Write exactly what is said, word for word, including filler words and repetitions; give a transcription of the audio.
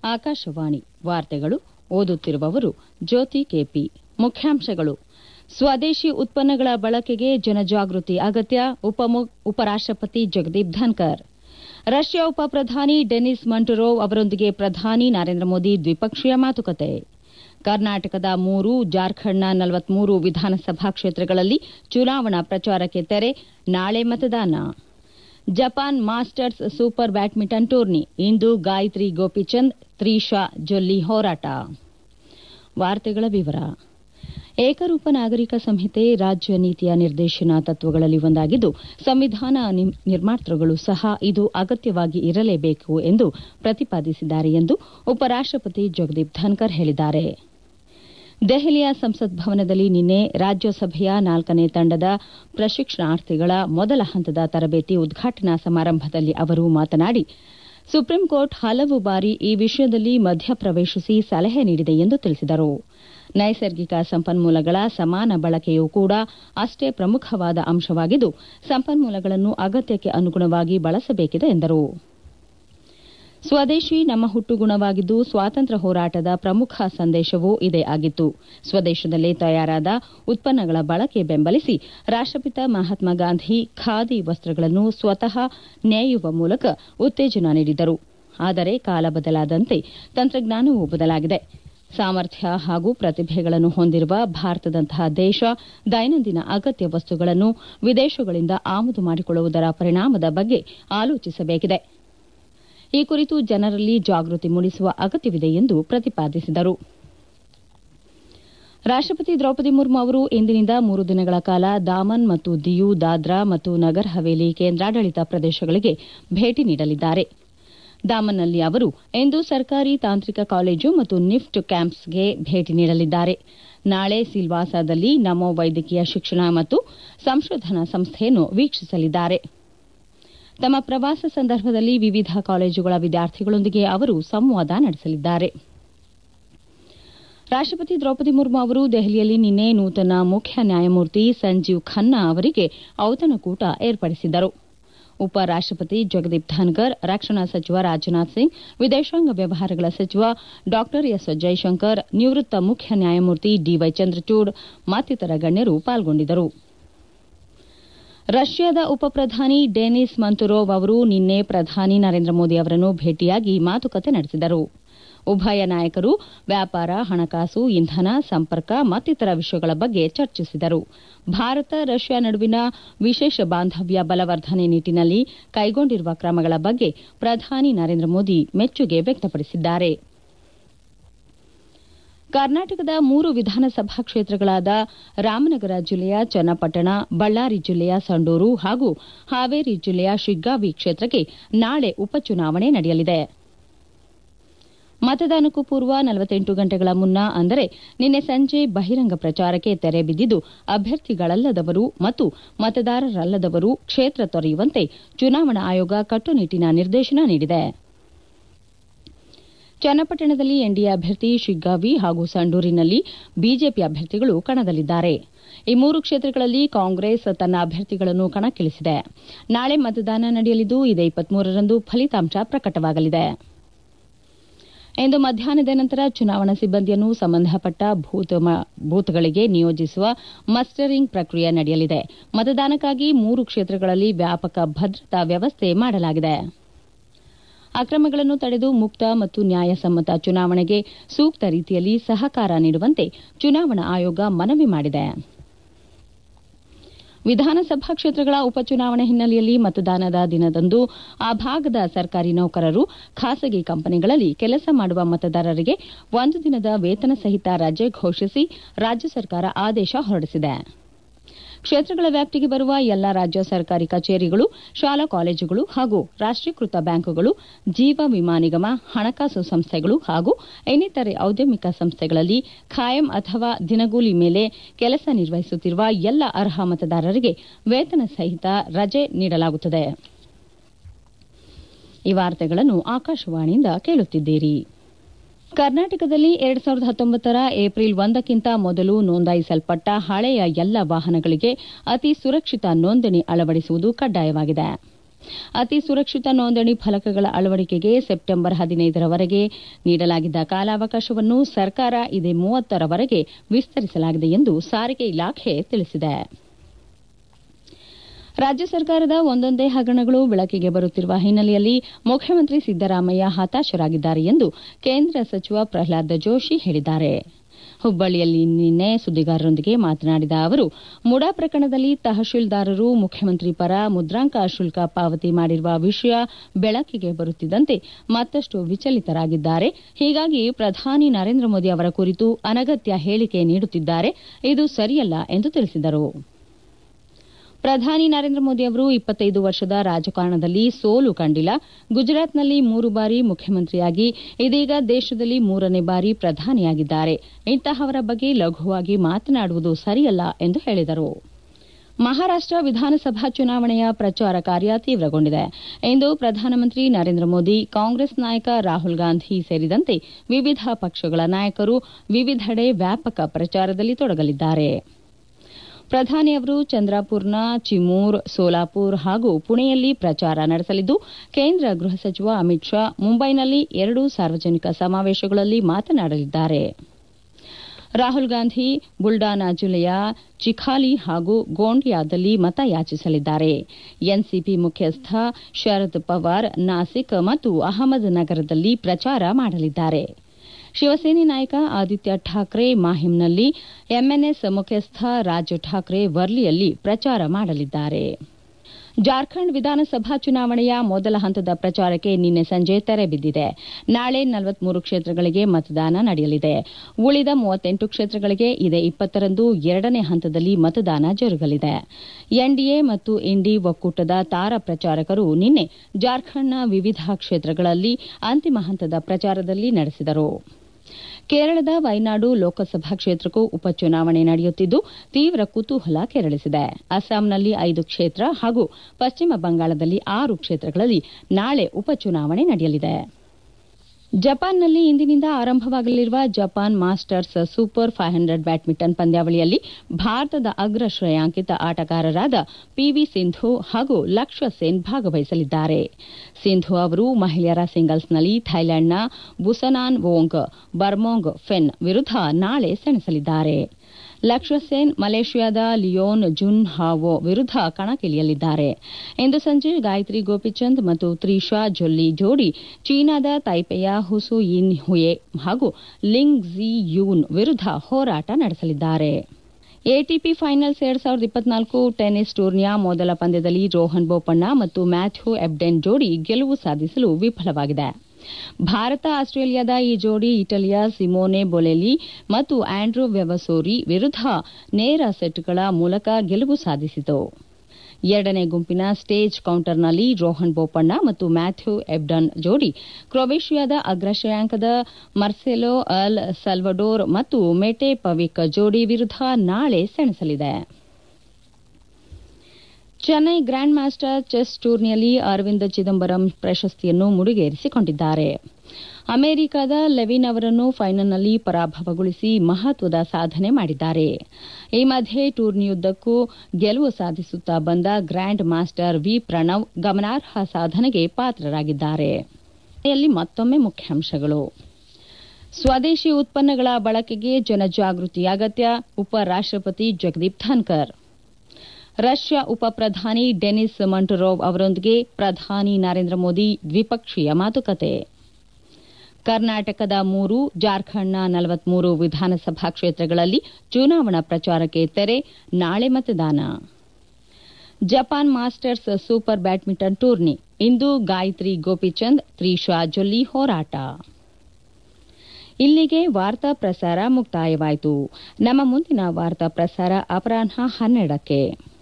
ಆಕಾಶವಾಣಿ ವಾರ್ತೆಗಳು ಓದುತ್ತಿರುವವರು ಜ್ಯೋತಿ ಕೆಪಿ ಮುಖ್ಯಾಂಶಗಳು ಸ್ವದೇಶಿ ಉತ್ಪನ್ನಗಳ ಬಳಕೆಗೆ ಜನಜಾಗೃತಿ ಅಗತ್ಯ ಉಪರಾಷ್ಟಪತಿ ಜಗದೀಪ್ ಧನ್ಕರ್ ರಷ್ಯಾ ಉಪ ಪ್ರಧಾನಿ ಡೆನಿಸ್ ಮಂಟುರೋವ್ ಅವರೊಂದಿಗೆ ಪ್ರಧಾನಿ ನರೇಂದ್ರ ಮೋದಿ ದ್ವಿಪಕ್ಷೀಯ ಮಾತುಕತೆ ಕರ್ನಾಟಕದ ಮೂರು ಜಾರ್ಖಂಡ್ನ ನಲವತ್ಮೂರು ವಿಧಾನಸಭಾ ಕ್ಷೇತ್ರಗಳಲ್ಲಿ ಚುನಾವಣಾ ಪ್ರಚಾರಕ್ಕೆ ತೆರೆ ನಾಳೆ ಮತದಾನ Japan masters super badminton tourney ಇಂದು ಗಾಯತ್ರಿ ಗೋಪಿಚಂದ್ ತ್ರಿಷಾ ಜೊಲ್ಲಿ ಹೋರಾಟ ವಾರ್ತೆಗಳ ವಿವರ ಏಕರೂಪ ನಾಗರಿಕ ಸಂಹಿತೆ ರಾಜ್ಯ ನೀತಿಯ ನಿರ್ದೇಶನ ತತ್ವಗಳಲ್ಲಿ ಒಂದಾಗಿದ್ದು ಸಂವಿಧಾನ ನಿರ್ಮಾತೃಗಳು ಸಹ ಇದು ಅಗತ್ಯವಾಗಿ ಇರಲೇಬೇಕು ಎಂದು ಪ್ರತಿಪಾದಿಸಿದ್ದಾರೆ ಎಂದು ಉಪರಾಷ್ಟಪತಿ ಜಗದೀಪ್ ಧನ್ಕರ್ ಹೇಳಿದ್ದಾರೆ ದೆಹಲಿಯ ಸಂಸತ್ ಭವನದಲ್ಲಿ ನಿನ್ನೆ ರಾಜ್ಯಸಭೆಯ ನಾಲ್ಕನೇ ತಂಡದ ಪ್ರಶಿಕ್ಷಣಾರ್ಥಿಗಳ ಮೊದಲ ಹಂತದ ತರಬೇತಿ ಉದ್ಘಾಟನಾ ಸಮಾರಂಭದಲ್ಲಿ ಅವರು ಮಾತನಾಡಿ ಸುಪ್ರೀಂಕೋರ್ಟ್ ಹಲವು ಬಾರಿ ಈ ವಿಷಯದಲ್ಲಿ ಮಧ್ಯಪ್ರವೇಶಿಸಿ ಸಲಹೆ ನೀಡಿದೆ ಎಂದು ತಿಳಿಸಿದರು ನೈಸರ್ಗಿಕ ಸಂಪನ್ಮೂಲಗಳ ಸಮಾನ ಬಳಕೆಯೂ ಕೂಡ ಅಷ್ಟೇ ಪ್ರಮುಖವಾದ ಅಂಶವಾಗಿದ್ದು ಸಂಪನ್ಮೂಲಗಳನ್ನು ಅಗತ್ಯಕ್ಕೆ ಅನುಗುಣವಾಗಿ ಬಳಸಬೇಕಿದೆ ಎಂದರು ಸ್ವದೇಶಿ ನಮ್ಮ ಹುಟ್ಟುಗುಣವಾಗಿದ್ದು ಸ್ವಾತಂತ್ರ್ಯ ಹೋರಾಟದ ಪ್ರಮುಖ ಸಂದೇಶವೂ ಇದೇ ಆಗಿತ್ತು ಸ್ವದೇಶದಲ್ಲೇ ತಯಾರಾದ ಉತ್ಪನ್ನಗಳ ಬಳಕೆ ಬೆಂಬಲಿಸಿ ರಾಷ್ಟಪಿತ ಮಹಾತ್ಮ ಗಾಂಧಿ ಖಾದಿ ವಸ್ತ್ರಗಳನ್ನು ಸ್ವತಃ ನೇಯುವ ಮೂಲಕ ಉತ್ತೇಜನ ನೀಡಿದರು ಆದರೆ ಕಾಲ ಬದಲಾದಂತೆ ತಂತ್ರಜ್ಞಾನವೂ ಬದಲಾಗಿದೆ ಸಾಮರ್ಥ್ಯ ಹಾಗೂ ಪ್ರತಿಭೆಗಳನ್ನು ಹೊಂದಿರುವ ಭಾರತದಂತಹ ದೇಶ ದೈನಂದಿನ ಅಗತ್ಯ ವಸ್ತುಗಳನ್ನು ವಿದೇಶಗಳಿಂದ ಆಮದು ಮಾಡಿಕೊಳ್ಳುವುದರ ಪರಿಣಾಮದ ಬಗ್ಗೆ ಆಲೋಚಿಸಬೇಕಿದೆ ಈ ಕುರಿತು ಜನರಲ್ಲಿ ಜಾಗೃತಿ ಮೂಡಿಸುವ ಅಗತ್ಯವಿದೆ ಎಂದು ಪ್ರತಿಪಾದಿಸಿದರು ರಾಷ್ಟಪತಿ ದ್ರೌಪದಿ ಮುರ್ಮು ಅವರು ಇಂದಿನಿಂದ ಮೂರು ದಿನಗಳ ಕಾಲ ದಾಮನ್ ಮತ್ತು ದಿಯು ದಾದ್ರಾ ಮತ್ತು ನಗರ್ ಹವೇಲಿ ಕೇಂದ್ರಾಡಳಿತ ಪ್ರದೇಶಗಳಿಗೆ ಭೇಟಿ ನೀಡಲಿದ್ದಾರೆ ದಾಮನ್ನಲ್ಲಿ ಅವರು ಇಂದು ಸರ್ಕಾರಿ ತಾಂತ್ರಿಕ ಕಾಲೇಜು ಮತ್ತು ನಿಫ್ಟ್ ಕ್ಯಾಂಪಸ್ಗೆ ಭೇಟಿ ನೀಡಲಿದ್ದಾರೆ ನಾಳೆ ಸಿಲ್ವಾಸಾದಲ್ಲಿ ನಮೋ ವೈದ್ಯಕೀಯ ಶಿಕ್ಷಣ ಮತ್ತು ಸಂಶೋಧನಾ ಸಂಸ್ಥೆಯನ್ನು ವೀಕ್ಷಿಸಲಿದ್ದಾರೆ ತಮ್ಮ ಪ್ರವಾಸ ಸಂದರ್ಭದಲ್ಲಿ ವಿವಿಧ ಕಾಲೇಜುಗಳ ವಿದ್ಯಾರ್ಥಿಗಳೊಂದಿಗೆ ಅವರು ಸಂವಾದ ನಡೆಸಲಿದ್ದಾರೆ ರಾಷ್ಟಪತಿ ದ್ರೌಪದಿ ಮುರ್ಮು ಅವರು ದೆಹಲಿಯಲ್ಲಿ ನಿನ್ನೆ ನೂತನ ಮುಖ್ಯ ನ್ಯಾಯಮೂರ್ತಿ ಸಂಜೀವ್ ಖನ್ನಾ ಅವರಿಗೆ ಔತಣಕೂಟ ಏರ್ಪಡಿಸಿದ್ದರು ಉಪರಾಷ್ಟಪತಿ ಜಗದೀಪ್ ಧನ್ಕರ್ ರಕ್ಷಣಾ ಸಚಿವ ರಾಜನಾಥ್ ಸಿಂಗ್ ವಿದೇಶಾಂಗ ವ್ಯವಹಾರಗಳ ಸಚಿವ ಡಾ ಎಸ್ ಜೈಶಂಕರ್ ನಿವೃತ್ತ ಮುಖ್ಯ ನ್ಯಾಯಮೂರ್ತಿ ಡಿವೈ ಚಂದ್ರಚೂಡ್ ಮತ್ತಿತರ ಗಣ್ಯರು ಪಾಲ್ಗೊಂಡಿದ್ದರು ರಷ್ಯಾದ ಉಪ ಪ್ರಧಾನಿ ಡೆನಿಸ್ ಮಂಟುರೋವ್ ಅವರು ನಿನ್ನೆ ಪ್ರಧಾನಿ ನರೇಂದ್ರ ಮೋದಿ ಅವರನ್ನು ಭೇಟಿಯಾಗಿ ಮಾತುಕತೆ ನಡೆಸಿದರು ಉಭಯ ನಾಯಕರು ವ್ಯಾಪಾರ ಹಣಕಾಸು ಇಂಧನ ಸಂಪರ್ಕ ಮತ್ತಿತರ ವಿಷಯಗಳ ಬಗ್ಗೆ ಚರ್ಚಿಸಿದರು ಭಾರತ ರಷ್ಯಾ ನಡುವಿನ ವಿಶೇಷ ಬಾಂಧವ್ಯ ಬಲವರ್ಧನೆ ನಿಟ್ಟಿನಲ್ಲಿ ಕೈಗೊಂಡಿರುವ ಕ್ರಮಗಳ ಬಗ್ಗೆ ಪ್ರಧಾನಿ ನರೇಂದ್ರ ಮೋದಿ ಮೆಚ್ಚುಗೆ ವ್ಯಕ್ತಪಡಿಸಿದ್ದಾರೆ ಕರ್ನಾಟಕದ ಮೂರು ವಿಧಾನಸಭಾ ಕ್ಷೇತ್ರಗಳಾದ ರಾಮನಗರ ಜಿಲ್ಲೆಯ ಚನ್ನಪಟ್ಟಣ ಬಳ್ಳಾರಿ ಜಿಲ್ಲೆಯ ಸಂಡೂರು ಹಾಗೂ ಹಾವೇರಿ ಜಿಲ್ಲೆಯ ಶಿಗ್ಗಾವಿ ಕ್ಷೇತ್ರಕ್ಕೆ ನಾಳೆ ಉಪಚುನಾವಣೆ ನಡೆಯಲಿದೆ ಮತದಾನಕ್ಕೂ ಪೂರ್ವ ನಲವತ್ತೆಂಟು ಗಂಟೆಗಳ ಮುನ್ನ ಅಂದರೆ ನಿನ್ನೆ ಸಂಜೆ ಬಹಿರಂಗ ಪ್ರಚಾರಕ್ಕೆ ತೆರೆ ಬಿದ್ದಿದ್ದು ಅಭ್ಯರ್ಥಿಗಳಲ್ಲದವರು ಮತ್ತು ಮತದಾರರಲ್ಲದವರು ಕ್ಷೇತ್ರ ತೊರೆಯುವಂತೆ ಚುನಾವಣಾ ಆಯೋಗ ಕಟ್ಟುನಿಟ್ಟಿನ ನಿರ್ದೇಶನ ನೀಡಿದೆ ಚನ್ನಪಟ್ಟಣದಲ್ಲಿ ಎನ್ಡಿಎ ಅಭ್ಯರ್ಥಿ ಶಿಗ್ಗಾವಿ ಹಾಗೂ ಸಂಡೂರಿನಲ್ಲಿ ಬಿಜೆಪಿ ಅಭ್ಯರ್ಥಿಗಳು ಕಣದಲ್ಲಿದ್ದಾರೆ ಈ ಮೂರು ಕ್ಷೇತ್ರಗಳಲ್ಲಿ ಕಾಂಗ್ರೆಸ್ ತನ್ನ ಅಭ್ಯರ್ಥಿಗಳನ್ನು ಕಣಕ್ಕಿಳಿಸಿದೆ ನಾಳೆ ಮತದಾನ ನಡೆಯಲಿದ್ದು ಇದೇ ಇಪ್ಪತ್ಮೂರರಂದು ಫಲಿತಾಂಶ ಪ್ರಕಟವಾಗಲಿದೆ ಇಂದು ಮಧ್ಯಾಹ್ನದ ನಂತರ ಚುನಾವಣಾ ಸಿಬ್ಬಂದಿಯನ್ನು ಸಂಬಂಧಪಟ್ಟ ಬೂತ್ಗಳಿಗೆ ನಿಯೋಜಿಸುವ ಮಸ್ಟರಿಂಗ್ ಪ್ರಕ್ರಿಯೆ ನಡೆಯಲಿದೆ ಮತದಾನಕ್ಕಾಗಿ ಮೂರು ಕ್ಷೇತ್ರಗಳಲ್ಲಿ ವ್ಯಾಪಕ ಭದ್ರತಾ ವ್ಯವಸ್ಥೆ ಮಾಡಲಾಗಿದೆ ಅಕ್ರಮಗಳನ್ನು ತಡೆದು ಮುಕ್ತ ಮತ್ತು ನ್ಯಾಯಸಮ್ಮತ ಚುನಾವಣೆಗೆ ಸೂಕ್ತ ರೀತಿಯಲ್ಲಿ ಸಹಕಾರ ನೀಡುವಂತೆ ಚುನಾವಣಾ ಆಯೋಗ ಮನವಿ ಮಾಡಿದೆ ವಿಧಾನಸಭಾ ಕ್ಷೇತ್ರಗಳ ಉಪಚುನಾವಣೆ ಹಿನ್ನೆಲೆಯಲ್ಲಿ ಮತದಾನದ ದಿನದಂದು ಆ ಭಾಗದ ಸರ್ಕಾರಿ ನೌಕರರು ಖಾಸಗಿ ಕಂಪನಿಗಳಲ್ಲಿ ಕೆಲಸ ಮಾಡುವ ಮತದಾರರಿಗೆ ಒಂದು ದಿನದ ವೇತನ ಸಹಿತ ರಜೆ ಘೋಷಿಸಿ ರಾಜ್ಯ ಸರ್ಕಾರ ಆದೇಶ ಹೊರಡಿಸಿದೆ ಕ್ಷೇತ್ರಗಳ ವ್ಯಾಪ್ತಿಗೆ ಬರುವ ಎಲ್ಲಾ ರಾಜ್ಯ ಸರ್ಕಾರಿ ಕಚೇರಿಗಳು ಶಾಲಾ ಕಾಲೇಜುಗಳು ಹಾಗೂ ರಾಷ್ಟೀಕೃತ ಬ್ಯಾಂಕುಗಳು ಜೀವ ವಿಮಾ ನಿಗಮ ಹಣಕಾಸು ಸಂಸ್ಥೆಗಳು ಹಾಗೂ ಇನ್ನಿತರೆ ಔದ್ಯಮಿಕ ಸಂಸ್ಥೆಗಳಲ್ಲಿ ಖಾಯಂ ಅಥವಾ ದಿನಗೂಲಿ ಮೇಲೆ ಕೆಲಸ ನಿರ್ವಹಿಸುತ್ತಿರುವ ಎಲ್ಲ ಅರ್ಹ ಮತದಾರರಿಗೆ ವೇತನ ಸಹಿತ ರಜೆ ನೀಡಲಾಗುತ್ತದೆ ಈ ವಾರ್ತೆಗಳನ್ನು ಆಕಾಶವಾಣಿಯಿಂದ ಕೇಳುತ್ತಿದ್ದೀರಿ ಕರ್ನಾಟಕದಲ್ಲಿ ಎರಡ್ ಸಾವಿರದ ಹತ್ತೊಂಬತ್ತರ ಏಪ್ರಿಲ್ ಒಂದಕ್ಕಿಂತ ಮೊದಲು ನೋಂದಾಯಿಸಲ್ಪಟ್ಟ ಹಳೆಯ ಎಲ್ಲ ವಾಹನಗಳಿಗೆ ಅತಿ ಸುರಕ್ಷಿತ ನೋಂದಣಿ ಅಳವಡಿಸುವುದು ಕಡ್ಡಾಯವಾಗಿದೆ ಅತಿ ಸುರಕ್ಷಿತ ನೋಂದಣಿ ಫಲಕಗಳ ಅಳವಡಿಕೆಗೆ ಸೆಪ್ಟೆಂಬರ್ ಹದಿನೈದರವರೆಗೆ ನೀಡಲಾಗಿದ್ದ ಕಾಲಾವಕಾಶವನ್ನು ಸರ್ಕಾರ ಇದೇ ಮೂವತ್ತರವರೆಗೆ ವಿಸ್ತರಿಸಲಾಗಿದೆ ಎಂದು ಸಾರಿಗೆ ಇಲಾಖೆ ತಿಳಿಸಿದೆ. ರಾಜ್ಯ ಸರ್ಕಾರದ ಒಂದೊಂದೇ ಹಗರಣಗಳು ಬೆಳಕಿಗೆ ಬರುತ್ತಿರುವ ಹಿನ್ನೆಲೆಯಲ್ಲಿ ಮುಖ್ಯಮಂತ್ರಿ ಸಿದ್ದರಾಮಯ್ಯ ಹತಾಶರಾಗಿದ್ದಾರೆ ಎಂದು ಕೇಂದ್ರ ಸಚಿವ ಪ್ರಹ್ಲಾದ್ ಜೋಶಿ ಹೇಳಿದ್ದಾರೆ. ಹುಬ್ಬಳ್ಳಿಯಲ್ಲಿ ನಿನ್ನೆ ಸುದ್ದಿಗಾರರೊಂದಿಗೆ ಮಾತನಾಡಿದ ಅವರು, ಮುಡಾ ಪ್ರಕರಣದಲ್ಲಿ ತಹಶೀಲ್ದಾರರು ಮುಖ್ಯಮಂತ್ರಿ ಪರ ಮುದ್ರಾಂಕ ಶುಲ್ಕ ಪಾವತಿ ಮಾಡಿರುವ ವಿಷಯ ಬೆಳಕಿಗೆ ಬರುತ್ತಿದ್ದಂತೆ ಮತ್ತಷ್ಟು ವಿಚಲಿತರಾಗಿದ್ದಾರೆ. ಹೀಗಾಗಿ ಪ್ರಧಾನಿ ನರೇಂದ್ರ ಮೋದಿ ಅವರ ಕುರಿತು ಅನಗತ್ಯ ಹೇಳಿಕೆ ನೀಡುತ್ತಿದ್ದಾರೆ. ಇದು ಸರಿಯಲ್ಲ ಎಂದು ತಿಳಿಸಿದರು. ಪ್ರಧಾನಿ ನರೇಂದ್ರ ಮೋದಿ ಅವರು ಇಪ್ಪತ್ತೈದು ವರ್ಷದ ರಾಜಕಾರಣದಲ್ಲಿ ಸೋಲು ಕಂಡಿಲ್ಲ. ಗುಜರಾತ್ನಲ್ಲಿ ಮೂರು ಬಾರಿ ಮುಖ್ಯಮಂತ್ರಿಯಾಗಿ ಇದೀಗ ದೇಶದಲ್ಲಿ ಮೂರನೇ ಬಾರಿ ಪ್ರಧಾನಿಯಾಗಿದ್ದಾರೆ. ಇಂತಹವರ ಬಗ್ಗೆ ಲಘುವಾಗಿ ಮಾತನಾಡುವುದು ಸರಿಯಲ್ಲ ಎಂದು ಹೇಳಿದರು. ಮಹಾರಾಷ್ಟ ವಿಧಾನಸಭಾ ಚುನಾವಣೆಯ ಪ್ರಚಾರ ಕಾರ್ಯ ತೀವ್ರಗೊಂಡಿದೆ. ಇಂದು ಪ್ರಧಾನಮಂತ್ರಿ ನರೇಂದ್ರ ಮೋದಿ, ಕಾಂಗ್ರೆಸ್ ನಾಯಕ ರಾಹುಲ್ ಗಾಂಧಿ ಸೇರಿದಂತೆ ವಿವಿಧ ಪಕ್ಷಗಳ ನಾಯಕರು ವಿವಿಧೆಡೆ ವ್ಯಾಪಕ ಪ್ರಚಾರದಲ್ಲಿ ತೊಡಗಲಿದ್ದಾರೆ. ಪ್ರಧಾನಿ ಅವರು ಚಂದ್ರಾಪುರ್ನ ಚಿಮೂರ್, ಸೋಲಾಪುರ್ ಹಾಗೂ ಪುಣೆಯಲ್ಲಿ ಪ್ರಚಾರ ನಡೆಸಲಿದ್ದು, ಕೇಂದ್ರ ಗೃಹ ಸಚಿವ ಅಮಿತ್ ಶಾ ಮುಂಬೈನಲ್ಲಿ ಎರಡು ಸಾರ್ವಜನಿಕ ಸಮಾವೇಶಗಳಲ್ಲಿ ಮಾತನಾಡಲಿದ್ದಾರೆ. ರಾಹುಲ್ ಗಾಂಧಿ ಬುಲ್ಡಾನಾ ಜಿಲ್ಲೆಯ ಚಿಖಾಲಿ ಹಾಗೂ ಗೋಂಡಿಯಾದಲ್ಲಿ ಮತಯಾಚಿಸಲಿದ್ದಾರೆ. ಎನ್ಸಿಪಿ ಮುಖ್ಯಸ್ಥ ಶರದ್ ಪವಾರ್ ನಾಸಿಕ್ ಮತ್ತು ಅಹಮದ್ ನಗರದಲ್ಲಿ ಪ್ರಚಾರ ಮಾಡಲಿದ್ದಾರೆ. ಶಿವಸೇನೆ ನಾಯಕ ಆದಿತ್ಯ ಠಾಕ್ರೆ ಮಾಹಿಂನಲ್ಲಿ, ಎಂಎನ್ಎಸ್ ಮುಖ್ಯಸ್ಥ ರಾಜ್ ಠಾಕ್ರೆ ವರ್ಲಿಯಲ್ಲಿ ಪ್ರಚಾರ ಮಾಡಲಿದ್ದಾರೆ. ಜಾರ್ಖಂಡ್ ವಿಧಾನಸಭಾ ಚುನಾವಣೆಯ ಮೊದಲ ಹಂತದ ಪ್ರಚಾರಕ್ಕೆ ನಿನ್ನೆ ಸಂಜೆ ತೆರೆ ಬಿದ್ದಿದೆ. ನಾಳೆ ನಲವತ್ಮೂರು ಕ್ಷೇತ್ರಗಳಿಗೆ ಮತದಾನ ನಡೆಯಲಿದೆ. ಉಳಿದ ಮೂವತ್ತೆಂಟು ಕ್ಷೇತ್ರಗಳಿಗೆ ಇದೇ ಇಪ್ಪತ್ತರಂದು ಎರಡನೇ ಹಂತದಲ್ಲಿ ಮತದಾನ ಜರುಗಲಿದೆ. ಎನ್ಡಿಎ ಮತ್ತು ಇಂಡಿ ಒಕ್ಕೂಟದ ತಾರಾ ಪ್ರಚಾರಕರು ನಿನ್ನೆ ಜಾರ್ಖಂಡ್ನ ವಿವಿಧ ಕ್ಷೇತ್ರಗಳಲ್ಲಿ ಅಂತಿಮ ಹಂತದ ಪ್ರಚಾರದಲ್ಲಿ ನಡೆಸಿದರು. ಕೇರಳದ ವೈನಾಡು ಲೋಕಸಭಾ ಕ್ಷೇತ್ರಕ್ಕೂ ಉಪಚುನಾವಣೆ ನಡೆಯುತ್ತಿದ್ದು ತೀವ್ರ ಕುತೂಹಲ ಕೆರಳಿಸಿದೆ. ಅಸ್ಸಾಂನಲ್ಲಿ ಐದು ಕ್ಷೇತ್ರ ಹಾಗೂ ಪಶ್ಚಿಮ ಬಂಗಾಳದಲ್ಲಿ ಆರು ಕ್ಷೇತ್ರಗಳಲ್ಲಿ ನಾಳೆ ಉಪಚುನಾವಣೆ ನಡೆಯಲಿದೆ. ಜಪಾನ್ನಲ್ಲಿ ಇಂದಿನಿಂದ ಆರಂಭವಾಗಲಿರುವ Japan masters super five hundred badminton ಪಂದ್ಯಾವಳಿಯಲ್ಲಿ ಭಾರತದ ಅಗ್ರ ಶ್ರೇಯಾಂಕಿತ ಆಟಗಾರರಾದ ಪಿವಿ ಸಿಂಧು ಹಾಗೂ ಲಕ್ಷ್ಯ ಸೇನ್ ಭಾಗವಹಿಸಲಿದ್ದಾರೆ. ಸಿಂಧು ಅವರು ಮಹಿಳೆಯರ ಸಿಂಗಲ್ಸ್ನಲ್ಲಿ ಥೈಲ್ಯಾಂಡ್ನ ಬುಸನಾನ್ ವೋಂಗ್ ಬರ್ಮೋಂಗ್ ಫೆನ್ ವಿರುದ್ಧ ನಾಳೆ ಸೆಣಸಲಿದ್ದಾರೆ. ಲಕ್ಷ್ಯ ಸೇನ್ ಮಲೇಷಿಯಾದ ಲಿಯೋನ್ ಜುನ್ ಹಾವೋ ವಿರುದ್ಧ ಕಣಕ್ಕಿಳಿಯಲಿದ್ದಾರೆ. ಇಂದು ಸಂಜೆ ಗಾಯತ್ರಿ ಗೋಪಿಚಂದ್ ಮತ್ತು ತ್ರಿಷಾ ಜೊಲ್ಲಿ ಜೋಡಿ ಚೀನಾದ ತೈಪೆಯ ಹುಸು ಯಿನ್ ಹುಯೆ ಹಾಗೂ ಲಿಂಗ್ ಝಿ ಯೂನ್ ವಿರುದ್ಧ ಹೋರಾಟ ನಡೆಸಲಿದ್ದಾರೆ. ಎಟಿಪಿ ಫೈನಲ್ಸ್ ಎರಡ್ ಸಾವಿರದ ಇಪ್ಪತ್ನಾಲ್ಕು ಟೆನ್ನಿಸ್ ಟೂರ್ನಿಯ ಮೊದಲ ಪಂದ್ಯದಲ್ಲಿ ರೋಹನ್ ಬೋಪಣ್ಣ ಮತ್ತು ಮ್ಯಾಥ್ಯೂ ಎಬ್ಡೆನ್ ಜೋಡಿ ಗೆಲುವು ಸಾಧಿಸಲು ವಿಫಲವಾಗಿದೆ. ಭಾರತ ಆಸ್ಟ್ರೇಲಿಯಾದ ಈ ಜೋಡಿ ಇಟಲಿಯ ಸಿಮೋನೆ ಬೊಲೆಲಿ ಮತ್ತು ಆಂಡ್ರೂ ವೆವಸೋರಿ ವಿರುದ್ಧ ನೇರ ಸೆಟ್ಗಳ ಮೂಲಕ ಗೆಲುವು ಸಾಧಿಸಿತು. ಎರಡನೇ ಗುಂಪಿನ ಸ್ಟೇಜ್ ಕೌಂಟರ್ನಲ್ಲಿ ರೋಹನ್ ಬೋಪಣ್ಣ ಮತ್ತು ಮ್ಯಾಥ್ಯೂ ಎಬ್ಡನ್ ಜೋಡಿ ಕ್ರೊವೇಷಿಯಾದ ಅಗ್ರ ಶ್ರೇಯಾಂಕದ ಮರ್ಸೆಲೋ ಅಲ್ ಸಲ್ವಡೋರ್ ಮತ್ತು ಮೆಟೆ ಪವಿಕ್ ಜೋಡಿ ವಿರುದ್ಧ ನಾಳೆ ಸೆಣಸಲಿದೆ. ಚೆನ್ನೈ ಗ್ರ್ಯಾಂಡ್ ಮಾಸ್ಟರ್ ಚೆಸ್ ಟೂರ್ನಿಯಲ್ಲಿ ಅರವಿಂದ್ ಚಿದಂಬರಂ ಪ್ರಶಸ್ತಿಯನ್ನು ಮುಡಿಗೇರಿಸಿಕೊಂಡಿದ್ದಾರೆ. ಅಮೆರಿಕದ ಲೆವಿನ್ ಅವರನ್ನು ಫೈನಲ್ನಲ್ಲಿ ಪರಾಭವಗೊಳಿಸಿ ಮಹತ್ವದ ಸಾಧನೆ ಮಾಡಿದ್ದಾರೆ. ಈ ಮಧ್ಯೆ ಟೂರ್ನಿಯುದ್ದಕ್ಕೂ ಗೆಲುವು ಸಾಧಿಸುತ್ತಾ ಬಂದ ಗ್ರ್ಯಾಂಡ್ ಮಾಸ್ಟರ್ ವಿ ಪ್ರಣವ್ ಗಮನಾರ್ಹ ಸಾಧನೆಗೆ ಪಾತ್ರರಾಗಿದ್ದಾರೆ. ಮತ್ತೊಮ್ಮೆ ಮುಖ್ಯಾಂಶಗಳು. ಸ್ವದೇಶಿ ಉತ್ಪನ್ನಗಳ ಬಳಕೆಗೆ ಜನಜಾಗೃತಿ ಅಗತ್ಯ, ಉಪರಾಷ್ಟಪತಿ ಜಗದೀಪ್ ಧನ್ಕರ್. ರಷ್ಯಾ ಉಪ ಪ್ರಧಾನಿ ಡೆನಿಸ್ ಮಂಟುರೋವ್ ಅವರೊಂದಿಗೆ ಪ್ರಧಾನಿ ನರೇಂದ್ರ ಮೋದಿ ದ್ವಿಪಕ್ಷೀಯ ಮಾತುಕತೆ. ಕರ್ನಾಟಕದ ಮೂರು, ಜಾರ್ಖಂಡ್ನ ನಲವತ್ಮೂರು ವಿಧಾನಸಭಾ ಕ್ಷೇತ್ರಗಳಲ್ಲಿ ಚುನಾವಣಾ ಪ್ರಚಾರಕ್ಕೆ ತೆರೆ, ನಾಳೆ ಮತದಾನ. Japan masters super badminton tourney, ಇಂದು ಗಾಯತ್ರಿ ಗೋಪಿಚಂದ್, ತ್ರಿಷಾ ಜೊಲ್ಲಿ ಹೋರಾಟ. ಇಲ್ಲಿಗೆ ವಾರ್ತಾ ಪ್ರಸಾರ ಮುಕ್ತಾಯವಾಯಿತು. ನಮ್ಮ ಮುಂದಿನ ವಾರ್ತಾ ಪ್ರಸಾರ ಅಪರಾಹ್ನ ಹನ್ನೆರಡಕ್ಕೆ.